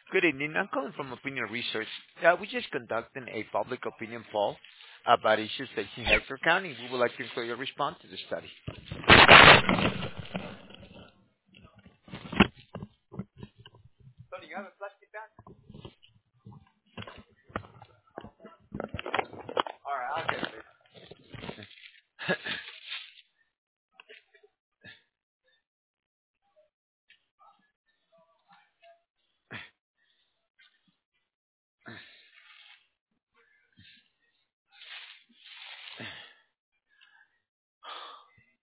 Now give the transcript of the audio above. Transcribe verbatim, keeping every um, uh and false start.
Good evening. I'm calling from Opinion Research. Uh, we just conducting a public opinion poll about issues facing Hector County. We would like to include your response to the study.